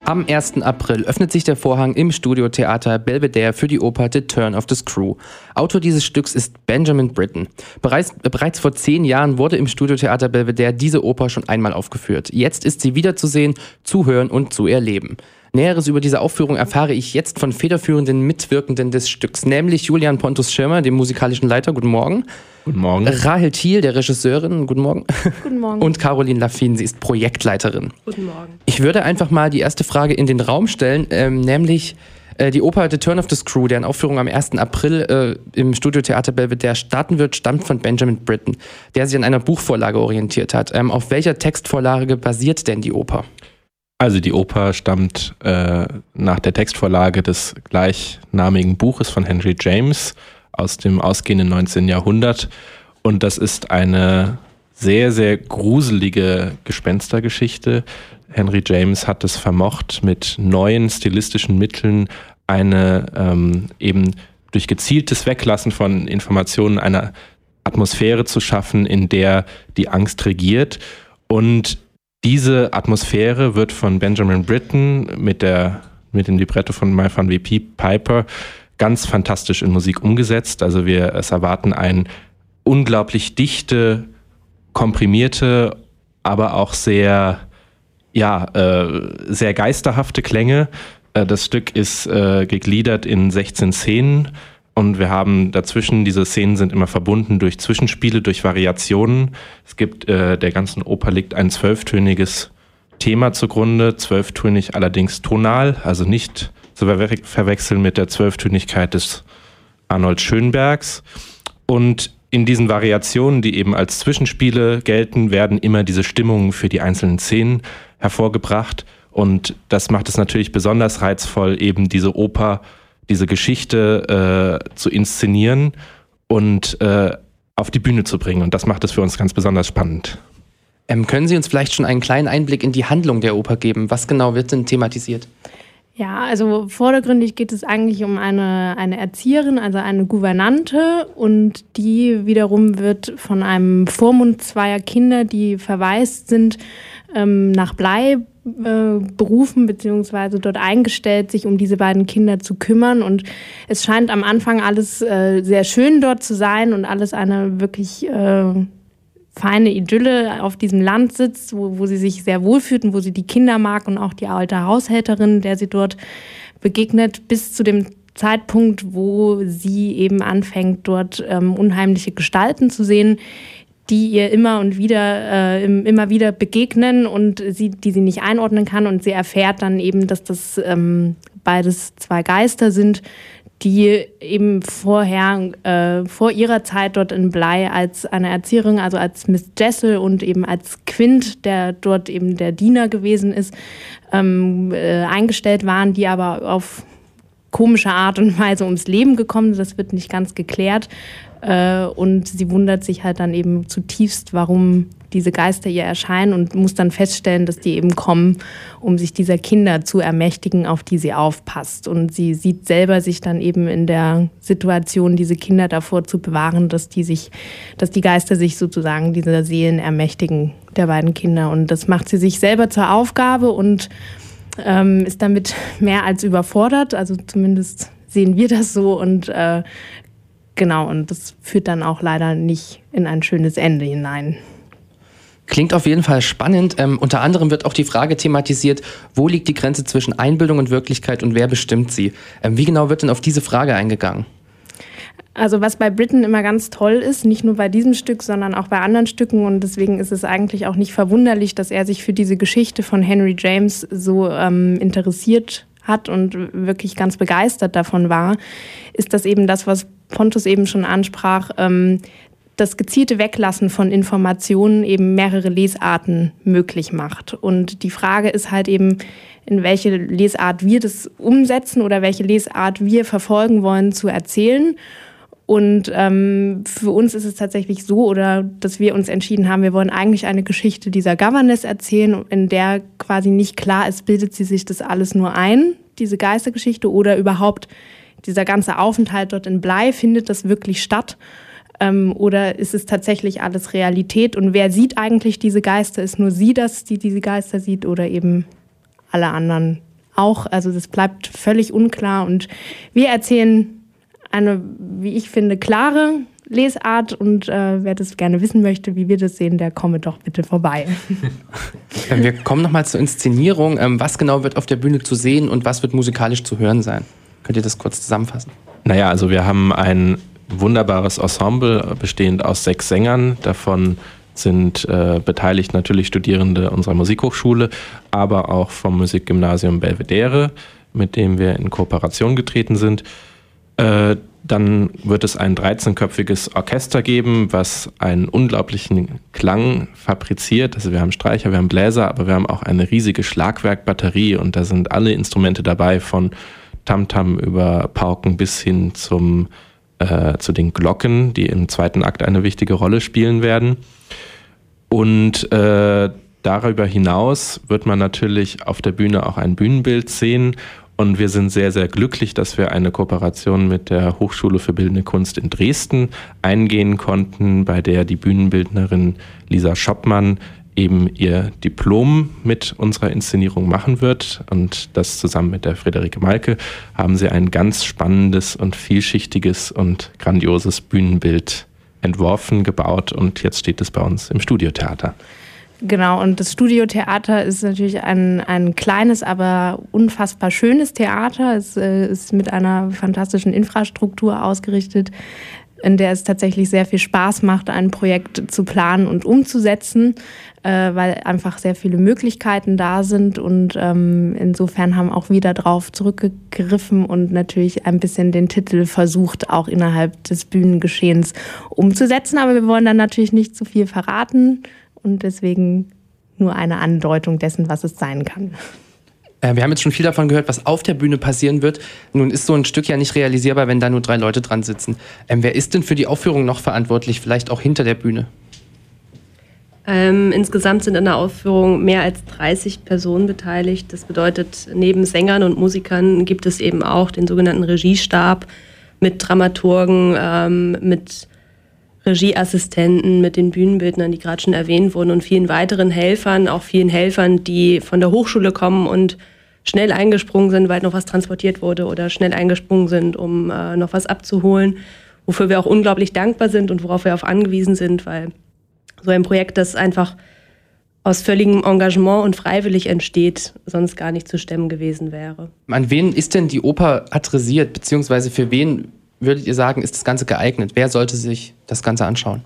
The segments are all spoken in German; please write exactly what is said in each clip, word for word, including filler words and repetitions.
Am ersten April öffnet sich der Vorhang im Studiotheater Belvedere für die Oper The Turn of the Screw. Autor dieses Stücks ist Benjamin Britten. Bereits, bereits vor zehn Jahren wurde im Studiotheater Belvedere diese Oper schon einmal aufgeführt. Jetzt ist sie wieder zu sehen, zu hören und zu erleben. Näheres über diese Aufführung erfahre ich jetzt von federführenden Mitwirkenden des Stücks, nämlich Julian Pontus-Schirmer, dem musikalischen Leiter. Guten Morgen. Guten Morgen. Rahel Thiel, der Regisseurin. Guten Morgen. Guten Morgen. Und Caroline Laffin, sie ist Projektleiterin. Guten Morgen. Ich würde einfach mal die erste Frage in den Raum stellen, ähm, nämlich äh, die Oper The Turn of the Screw, deren Aufführung am ersten April äh, im Studiotheater Belvedere starten wird, stammt von Benjamin Britten, der sich an einer Buchvorlage orientiert hat. Ähm, auf welcher Textvorlage basiert denn die Oper? Also die Oper stammt äh, nach der Textvorlage des gleichnamigen Buches von Henry James aus dem ausgehenden neunzehnten Jahrhundert. Und das ist eine sehr, sehr gruselige Gespenstergeschichte. Henry James hat es vermocht, mit neuen stilistischen Mitteln eine ähm, eben durch gezieltes Weglassen von Informationen eine Atmosphäre zu schaffen, in der die Angst regiert. Und diese Atmosphäre wird von Benjamin Britten mit, der, mit dem Libretto von My Van W P Piper ganz fantastisch in Musik umgesetzt. Also wir es erwarten eine unglaublich dichte, komprimierte, aber auch sehr, ja, äh, sehr geisterhafte Klänge. Äh, das Stück ist äh, gegliedert in sechzehn Szenen. Und wir haben dazwischen, diese Szenen sind immer verbunden durch Zwischenspiele, durch Variationen. Es gibt, äh, der ganzen Oper liegt ein zwölftöniges Thema zugrunde, zwölftönig allerdings tonal, also nicht zu verwe- verwechseln mit der Zwölftönigkeit des Arnold Schönbergs. Und in diesen Variationen, die eben als Zwischenspiele gelten, werden immer diese Stimmungen für die einzelnen Szenen hervorgebracht. Und das macht es natürlich besonders reizvoll, eben diese Oper, diese Geschichte äh, zu inszenieren und äh, auf die Bühne zu bringen. Und das macht es für uns ganz besonders spannend. Ähm, können Sie uns vielleicht schon einen kleinen Einblick in die Handlung der Oper geben? Was genau wird denn thematisiert? Ja, also vordergründig geht es eigentlich um eine, eine Erzieherin, also eine Gouvernante, und die wiederum wird von einem Vormund zweier Kinder, die verwaist sind, ähm, nach Blei äh, berufen beziehungsweise dort eingestellt, sich um diese beiden Kinder zu kümmern. Und es scheint am Anfang alles äh, sehr schön dort zu sein und alles eine wirklich äh, feine Idylle auf diesem Land sitzt, wo, wo sie sich sehr wohlfühlt und wo sie die Kinder mag und auch die alte Haushälterin, der sie dort begegnet, bis zu dem Zeitpunkt, wo sie eben anfängt, dort ähm, unheimliche Gestalten zu sehen, die ihr immer und wieder, äh, immer wieder begegnen und sie, die sie nicht einordnen kann. Und sie erfährt dann eben, dass das ähm, beides zwei Geister sind, die eben vorher, äh, vor ihrer Zeit dort in Blei als eine Erzieherin, also als Miss Jessel und eben als Quint, der dort eben der Diener gewesen ist, ähm, äh, eingestellt waren, die aber auf komische Art und Weise ums Leben gekommen sind. Das wird nicht ganz geklärt. Äh, und sie wundert sich halt dann eben zutiefst, warum diese Geister ihr erscheinen, und muss dann feststellen, dass die eben kommen, um sich dieser Kinder zu ermächtigen, auf die sie aufpasst. Und sie sieht selber sich dann eben in der Situation, diese Kinder davor zu bewahren, dass die sich, dass die Geister sich sozusagen dieser Seelen ermächtigen, der beiden Kinder. Und das macht sie sich selber zur Aufgabe und ähm, ist damit mehr als überfordert. Also zumindest sehen wir das so, und äh, genau, und das führt dann auch leider nicht in ein schönes Ende hinein. Klingt auf jeden Fall spannend. Ähm, unter anderem wird auch die Frage thematisiert, wo liegt die Grenze zwischen Einbildung und Wirklichkeit und wer bestimmt sie? Ähm, wie genau wird denn auf diese Frage eingegangen? Also was bei Britten immer ganz toll ist, nicht nur bei diesem Stück, sondern auch bei anderen Stücken, und deswegen ist es eigentlich auch nicht verwunderlich, dass er sich für diese Geschichte von Henry James so ähm, interessiert hat und wirklich ganz begeistert davon war, ist das eben das, was Pontus eben schon ansprach, ähm, das gezielte Weglassen von Informationen eben mehrere Lesarten möglich macht. Und die Frage ist halt eben, in welche Lesart wir das umsetzen oder welche Lesart wir verfolgen wollen zu erzählen. Und ähm, für uns ist es tatsächlich so, oder dass wir uns entschieden haben, wir wollen eigentlich eine Geschichte dieser Governess erzählen, in der quasi nicht klar ist, bildet sie sich das alles nur ein, diese Geistergeschichte, oder überhaupt dieser ganze Aufenthalt dort in Blei, findet das wirklich statt? Ähm, oder ist es tatsächlich alles Realität? Und wer sieht eigentlich diese Geister? Ist nur sie das, die diese Geister sieht, oder eben alle anderen auch. Also das bleibt völlig unklar und wir erzählen eine, wie ich finde, klare Lesart und äh, wer das gerne wissen möchte, wie wir das sehen, der komme doch bitte vorbei. Wir kommen nochmal zur Inszenierung. Ähm, was genau wird auf der Bühne zu sehen und was wird musikalisch zu hören sein? Könnt ihr das kurz zusammenfassen? Naja, also wir haben ein wunderbares Ensemble bestehend aus sechs Sängern. Davon sind äh, beteiligt natürlich Studierende unserer Musikhochschule, aber auch vom Musikgymnasium Belvedere, mit dem wir in Kooperation getreten sind. Äh, dann wird es ein dreizehnköpfiges Orchester geben, was einen unglaublichen Klang fabriziert. Also wir haben Streicher, wir haben Bläser, aber wir haben auch eine riesige Schlagwerkbatterie und da sind alle Instrumente dabei, von Tamtam über Pauken bis hin zum, äh, zu den Glocken, die im zweiten Akt eine wichtige Rolle spielen werden. Und äh, darüber hinaus wird man natürlich auf der Bühne auch ein Bühnenbild sehen. Und wir sind sehr, sehr glücklich, dass wir eine Kooperation mit der Hochschule für Bildende Kunst in Dresden eingehen konnten, bei der die Bühnenbildnerin Lisa Schoppmann eben ihr Diplom mit unserer Inszenierung machen wird. Und das zusammen mit der Friederike Malke haben sie ein ganz spannendes und vielschichtiges und grandioses Bühnenbild entworfen, gebaut und jetzt steht es bei uns im Studiotheater. Genau, und das Studiotheater ist natürlich ein, ein kleines, aber unfassbar schönes Theater. Es äh, ist mit einer fantastischen Infrastruktur ausgerichtet, in der es tatsächlich sehr viel Spaß macht, ein Projekt zu planen und umzusetzen, äh, weil einfach sehr viele Möglichkeiten da sind. Und ähm, insofern haben auch wieder drauf zurückgegriffen und natürlich ein bisschen den Titel versucht, auch innerhalb des Bühnengeschehens umzusetzen. Aber wir wollen dann natürlich nicht zu viel verraten. Und deswegen nur eine Andeutung dessen, was es sein kann. Äh, wir haben jetzt schon viel davon gehört, was auf der Bühne passieren wird. Nun ist so ein Stück ja nicht realisierbar, wenn da nur drei Leute dran sitzen. Ähm, wer ist denn für die Aufführung noch verantwortlich, vielleicht auch hinter der Bühne? Ähm, insgesamt sind in der Aufführung mehr als dreißig Personen beteiligt. Das bedeutet, neben Sängern und Musikern gibt es eben auch den sogenannten Regiestab mit Dramaturgen, ähm, mit Regieassistenten, mit den Bühnenbildnern, die gerade schon erwähnt wurden und vielen weiteren Helfern, auch vielen Helfern, die von der Hochschule kommen und schnell eingesprungen sind, weil noch was transportiert wurde oder schnell eingesprungen sind, um äh, noch was abzuholen, wofür wir auch unglaublich dankbar sind und worauf wir auch angewiesen sind, weil so ein Projekt, das einfach aus völligem Engagement und freiwillig entsteht, sonst gar nicht zu stemmen gewesen wäre. An wen ist denn die Oper adressiert, beziehungsweise für wen würdet ihr sagen, ist das Ganze geeignet? Wer sollte sich das Ganze anschauen?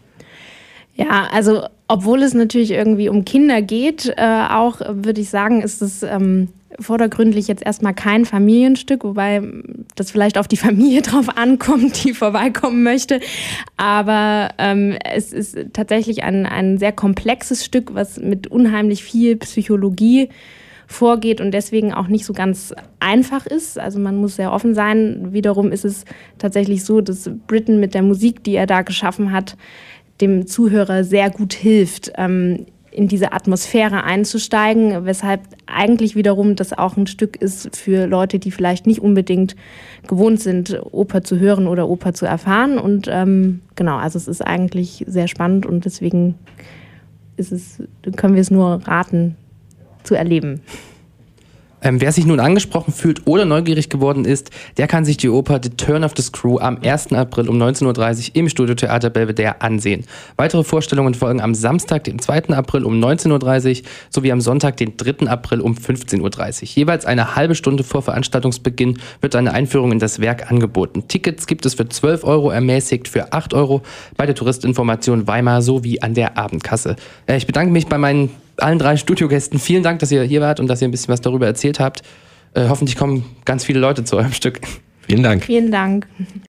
Ja, also obwohl es natürlich irgendwie um Kinder geht, äh, auch würde ich sagen, ist es ähm, vordergründlich jetzt erstmal kein Familienstück, wobei das vielleicht auf die Familie drauf ankommt, die vorbeikommen möchte. Aber ähm, es ist tatsächlich ein, ein sehr komplexes Stück, was mit unheimlich viel Psychologie vorgeht und deswegen auch nicht so ganz einfach ist. Also man muss sehr offen sein. Wiederum ist es tatsächlich so, dass Britten mit der Musik, die er da geschaffen hat, dem Zuhörer sehr gut hilft, ähm, in diese Atmosphäre einzusteigen, weshalb eigentlich wiederum das auch ein Stück ist für Leute, die vielleicht nicht unbedingt gewohnt sind, Oper zu hören oder Oper zu erfahren. Und ähm, genau, also es ist eigentlich sehr spannend und deswegen ist es, können wir es nur raten, zu erleben. Ähm, wer sich nun angesprochen fühlt oder neugierig geworden ist, der kann sich die Oper The Turn of the Screw am ersten April um neunzehn Uhr dreißig im Studiotheater Belvedere ansehen. Weitere Vorstellungen folgen am Samstag, den zweiten April um neunzehn Uhr dreißig sowie am Sonntag, den dritten April um fünfzehn Uhr dreißig. Jeweils eine halbe Stunde vor Veranstaltungsbeginn wird eine Einführung in das Werk angeboten. Tickets gibt es für zwölf Euro, ermäßigt für acht Euro bei der Touristinformation Weimar sowie an der Abendkasse. Äh, ich bedanke mich bei meinen allen drei Studiogästen. Vielen Dank, dass ihr hier wart und dass ihr ein bisschen was darüber erzählt habt. Äh, hoffentlich kommen ganz viele Leute zu eurem Stück. Vielen Dank. Vielen Dank.